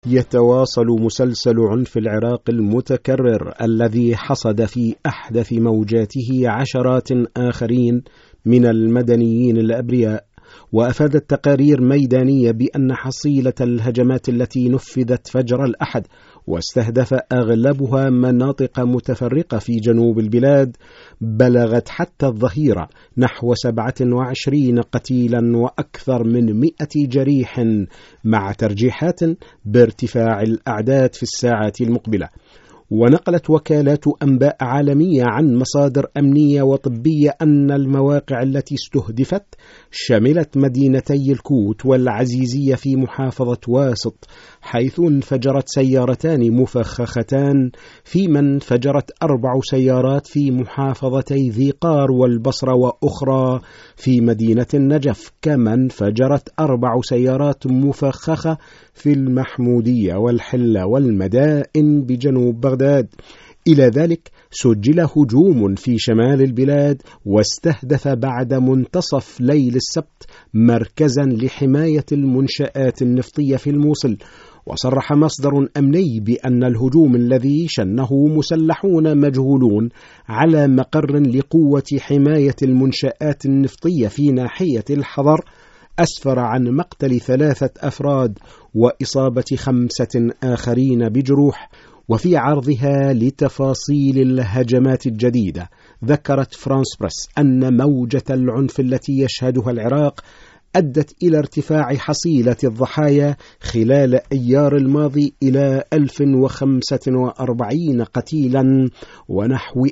يتواصل مسلسل عنف العراق المتكرر الذي حصد في أحدث موجاته عشرات آخرين من المدنيين الأبرياء. وأفادت تقارير ميدانية بأن حصيلة الهجمات التي نفذت فجر الأحد واستهدف أغلبها مناطق متفرقة في جنوب البلاد بلغت حتى الظهيرة نحو 27 قتيلا وأكثر من 100 جريح، مع ترجيحات بارتفاع الأعداد في الساعات المقبلة. ونقلت وكالات أنباء عالمية عن مصادر أمنية وطبية أن المواقع التي استهدفت شملت مدينتي الكوت والعزيزية في محافظة واسط، حيث انفجرت سيارتان مفخختان، فيما انفجرت 4 سيارات في محافظتي ذي قار والبصرة وأخرى في مدينة النجف، كما انفجرت 4 سيارات مفخخة في المحمودية والحلة والمدائن بجنوب بغداد. إلى ذلك سجل هجوم في شمال البلاد واستهدف بعد منتصف ليل السبت مركزا لحماية المنشآت النفطية في الموصل. وصرح مصدر أمني بأن الهجوم الذي شنه مسلحون مجهولون على مقر لقوة حماية المنشآت النفطية في ناحية الحضر أسفر عن مقتل 3 أفراد وإصابة 5 آخرين بجروح. وفي عرضها لتفاصيل الهجمات الجديدة، ذكرت فرانس بريس أن موجة العنف التي يشهدها العراق أدت إلى ارتفاع حصيلة الضحايا خلال أيار الماضي إلى 1045 قتيلا ونحو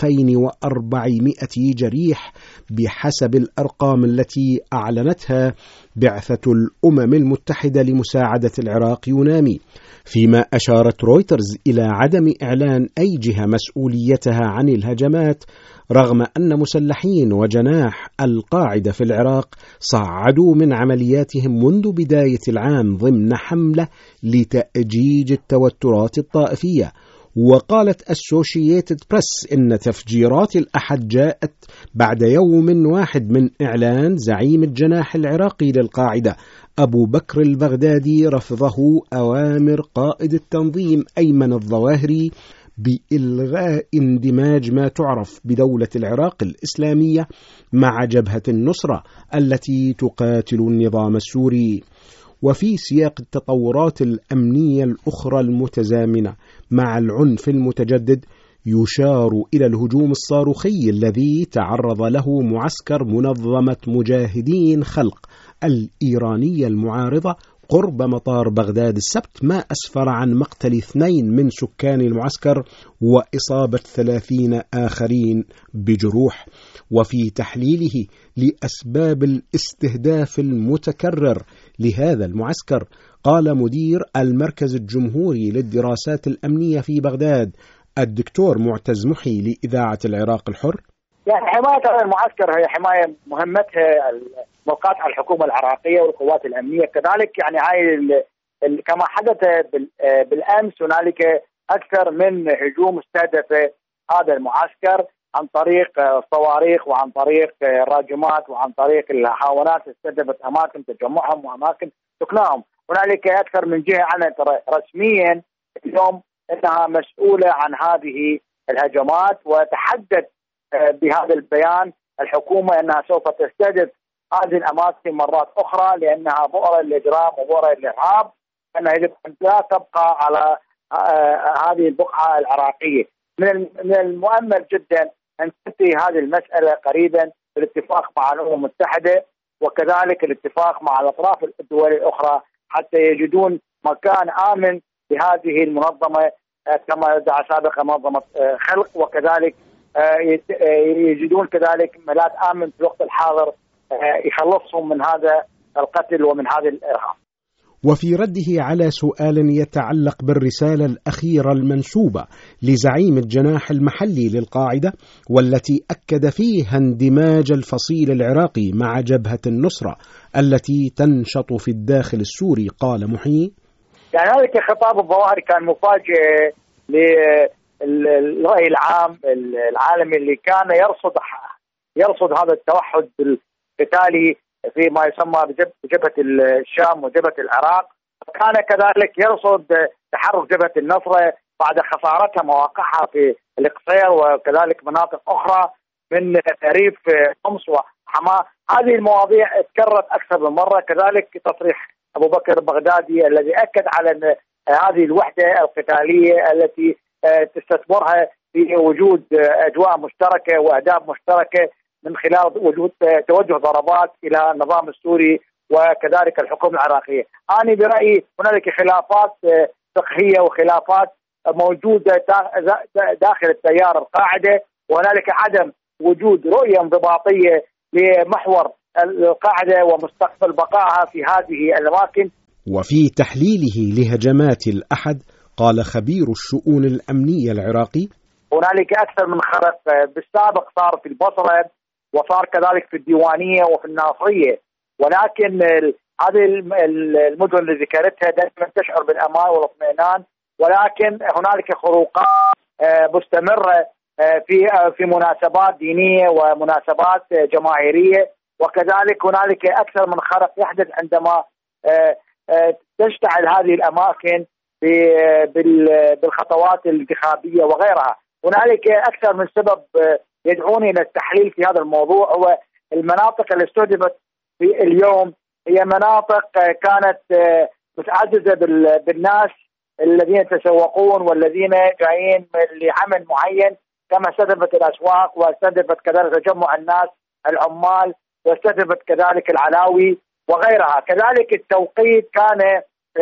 2400 جريح بحسب الأرقام التي أعلنتها بعثة الأمم المتحدة لمساعدة العراق يونامي. فيما أشارت رويترز إلى عدم إعلان أي جهة مسؤوليتها عن الهجمات، رغم أن مسلحين وجناح القاعدة في العراق صعدوا من عملياتهم منذ بداية العام ضمن حملة لتأجيج التوترات الطائفية. وقالت أسوشييتد بريس إن تفجيرات الأحد جاءت بعد يوم واحد من إعلان زعيم الجناح العراقي للقاعدة أبو بكر البغدادي رفضه أوامر قائد التنظيم أيمن الظواهري بإلغاء اندماج ما تعرف بدولة العراق الإسلامية مع جبهة النصرة التي تقاتل النظام السوري. وفي سياق التطورات الأمنية الأخرى المتزامنة مع العنف المتجدد، يشار إلى الهجوم الصاروخي الذي تعرض له معسكر منظمة مجاهدين خلق الإيرانية المعارضة قرب مطار بغداد السبت، ما أسفر عن مقتل 2 من سكان المعسكر وإصابة 30 آخرين بجروح. وفي تحليله لأسباب الاستهداف المتكرر لهذا المعسكر، قال مدير المركز الجمهوري للدراسات الأمنية في بغداد الدكتور معتز محي لإذاعة العراق الحر: يعني حماية هذا المعسكر هي حماية مهمتها موقعات الحكومة العراقية والقوات الأمنية كذلك. يعني هاي كما حدث بالأمس هنالك أكثر من هجوم استهدف هذا المعسكر عن طريق صواريخ وعن طريق راجمات وعن طريق الهاونات استهدفت أماكن تجمعهم وأماكن سكنهم. هنالك أكثر من جهة أعلنت رسميا اليوم أنها مسؤولة عن هذه الهجمات، وتحدث بهذا البيان الحكومة أنها سوف تستهدف هذه الأماكن مرات أخرى لأنها بؤرة للإجرام وبؤرة للإرهاب، أنها يجب أن لا تبقى على هذه البقعة العراقية. من المؤمل جدا أن تنتهي هذه المسألة قريبا بالاتفاق مع الأمم المتحدة وكذلك الاتفاق مع الأطراف الدولية الأخرى حتى يجدون مكان آمن لهذه المنظمة كما يدعى سابقا منظمة خلق، وكذلك يجدون كذلك ملاذ آمن في الوقت الحاضر يخلصهم من هذا القتل ومن هذا الإرهاب. وفي رده على سؤال يتعلق بالرسالة الأخيرة المنسوبة لزعيم الجناح المحلي للقاعدة والتي أكد فيها اندماج الفصيل العراقي مع جبهة النصرة التي تنشط في الداخل السوري، قال محي: يعني هذا خطاب الظواهري كان مفاجئ للرأي العام العالمي اللي كان يرصد هذا التوحد القتالي فيما يسمى بجبهة الشام وجبهة العراق، كان كذلك يرصد تحرك جبهة النصرة بعد خسارتها مواقعها في القصير وكذلك مناطق أخرى من ريف حمص وحماة. هذه المواضيع تكررت أكثر من مرة. كذلك تصريح أبو بكر البغدادي الذي أكد على أن هذه الوحدة القتالية التي تستثمرها في وجود أجواء مشتركة وأهداف مشتركة من خلال وجود توجه ضربات إلى النظام السوري وكذلك الحكومة العراقية. أنا برأيي هنالك خلافات فقهية وخلافات موجودة داخل التيار القاعدة، وهنالك عدم وجود رؤية انضباطية لمحور القاعدة ومستقبل بقائها في هذه الأماكن. وفي تحليله لهجمات الأحد قال خبير الشؤون الأمنية العراقي: هنالك أكثر من خرق بالسابق صار في البصرة وصار كذلك في الديوانية وفي الناصرية، ولكن هذه المدن اللي ذكرتها دائما تشعر بالأمان والاطمئنان، ولكن هنالك خروقات مستمرة في مناسبات دينية ومناسبات جماهيرية، وكذلك هنالك أكثر من خرق يحدث عندما تشتعل هذه الأماكن بالخطوات الانتخابية وغيرها. هنالك أكثر من سبب يدعوني إلى التحليل في هذا الموضوع. هو المناطق اللي استهدفت في اليوم هي مناطق كانت متعززة بالناس الذين يتسوقون والذين جايين لعمل معين، كما استهدفت الأسواق واستهدفت كذلك تجمع الناس العمال واستهدفت كذلك العلاوي وغيرها. كذلك التوقيت كان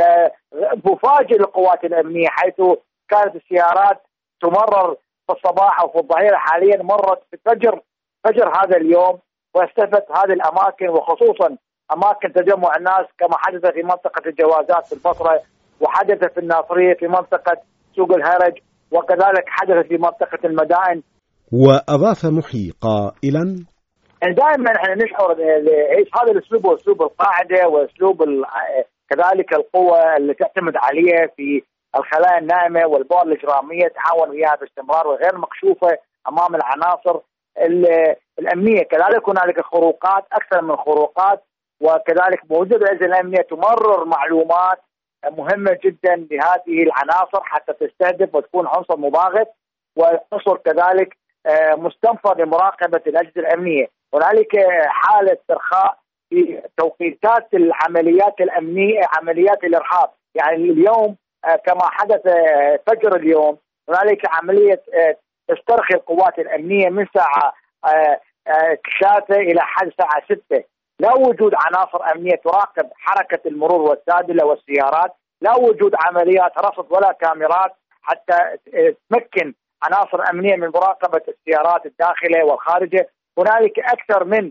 مفاجئ للقوات الأمنية، حيث كانت السيارات تمرر في الصباح أو في الظهيرة. حاليا مرت في فجر هذا اليوم واستهدفت هذه الأماكن، وخصوصا أماكن تجمع الناس كما حدث في منطقة الجوازات في البصرة، وحدث في الناصرية في منطقة سوق الهرج، وكذلك حدث في منطقة المدائن. وأضاف محي قائلا: دائما نحن نشعر هذا الأسلوب هو أسلوب القاعدة وأسلوب كذلك القوة اللي تعتمد عليها في الخلايا النائمة والبؤر الإجرامية، تعاون وياها باستمرار وغير مكشوفة أمام العناصر الأمنية. كذلك هنالك خروقات أكثر من خروقات، وكذلك موجودة الأجهزة الأمنية تمرر معلومات مهمة جدا لهذه العناصر حتى تستهدف وتكون عنصر مباغت وعنصر كذلك مستنفر لمراقبة الأجهزة الأمنية. هنالك حالة استرخاء في توقيتات العمليات الأمنية، عمليات الإرهاب. يعني اليوم كما حدث فجر اليوم هنالك عملية تسترخي القوات الأمنية من ساعة كشافة إلى حد ساعة 6. لا وجود عناصر أمنية تراقب حركة المرور والسادلة والسيارات، لا وجود عمليات رصد ولا كاميرات حتى تمكن عناصر أمنية من مراقبة السيارات الداخلة والخارجة. هنالك أكثر من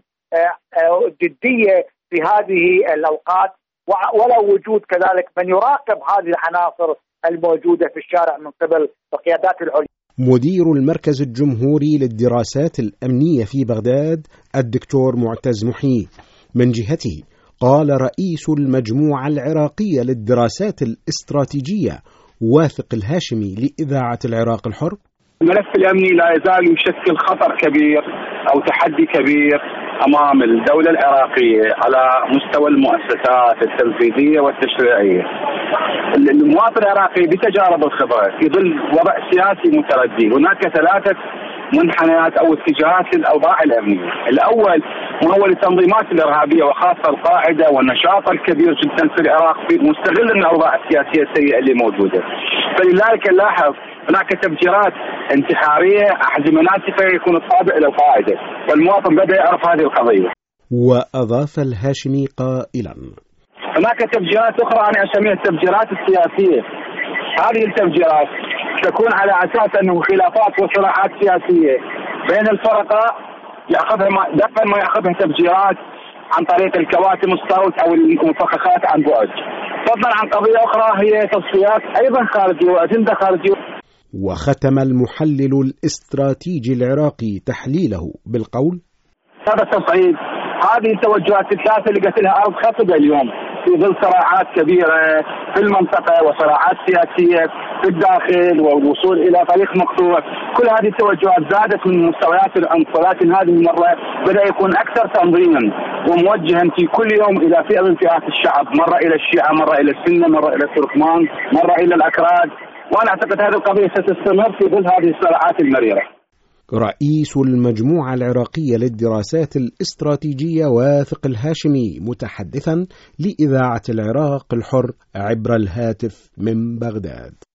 جدية في هذه الأوقات، ولا وجود كذلك من يراقب هذه العناصر الموجودة في الشارع من قبل القيادات العليا. مدير المركز الجمهوري للدراسات الأمنية في بغداد الدكتور معتز محي من جهته قال رئيس المجموعة العراقية للدراسات الاستراتيجية واثق الهاشمي لإذاعة العراق الحر: الملف الأمني لا يزال يشكل خطر كبير أو تحدي كبير أمام الدولة العراقية على مستوى المؤسسات التنفيذية والتشريعية. المواطن العراقي بتجارب الخبرة في ظل وضع سياسي متردي، هناك 3 منحنيات أو اتجاهات للأوضاع الأمنية. الأول وهو التنظيمات الإرهابية وخاصة القاعدة والنشاط الكبير جدا في العراق في مستغل الأوضاع السياسية السيئة اللي موجودة، فلذلك نلاحظ هناك تفجيرات انتحارية أحزمة ناسفة يكون الطابع إلى القاعدة، والمواطن بدأ يعرف هذه القضية. وأضاف الهاشمي قائلا: هناك تفجيرات أخرى أنا أسميها التفجيرات السياسية. هذه التفجيرات تكون على أساس أنه خلافات وصراعات سياسية بين الفرقاء يأخذها دفعا ما يأخذها تفجيرات عن طريق الكواتم الصوت أو المفخخات عن بعد، فضلا عن قضية أخرى هي تصفيات أيضا خارجية وأجندة خارجية. وختم المحلل الاستراتيجي العراقي تحليله بالقول: هذا التصعيد هذه التوجهات الثلاثة اللي قلت لها أرض خصبة اليوم في ظل صراعات كبيرة في المنطقة وصراعات سياسية في الداخل والوصول إلى طريق مقطوع. كل هذه التوجهات زادت من مستويات العنف، ولكن هذه المرة بدأ يكون أكثر تنظيما وموجها في كل يوم إلى فئة من فئات الشعب، مرة إلى الشيعة، مرة إلى السنة، مرة إلى التركمان، مرة إلى الأكراد. وأنا أعتقد هذه القضية ستستمر في ظل هذه الصراعات المريرة. رئيس المجموعة العراقية للدراسات الاستراتيجية واثق الهاشمي متحدثا لإذاعة العراق الحر عبر الهاتف من بغداد.